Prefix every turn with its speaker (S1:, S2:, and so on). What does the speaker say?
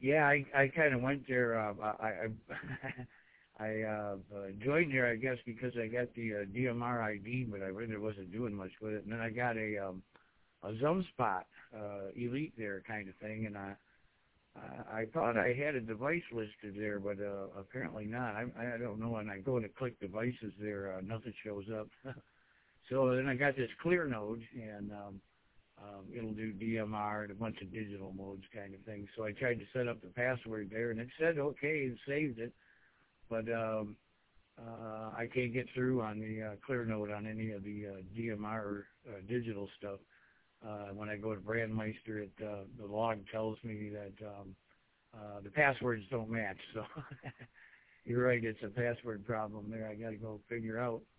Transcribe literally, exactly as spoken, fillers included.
S1: Yeah, I I kind of went there. Uh, I I I uh, uh, joined there, I guess, because I got the uh, D M R I D, but I really wasn't doing much with it. And then I got a um, a ZoneSpot uh, Elite there, kind of thing, and I I I thought I had a device listed there, but uh, apparently not. I I don't know. When I go to click devices there, uh, nothing shows up. So then I got this Clear Node, and um, um, it'll do D M R and a bunch of digital modes kind of thing. So I tried to set up the password there, and it said okay and saved it, but um, uh, I can't get through on the uh, Clear Node on any of the uh, D M R uh, digital stuff. Uh, when I go to Brandmeister, it, uh, the log tells me that um, uh, the passwords don't match. So you're right, it's a password problem there. I got to go figure out.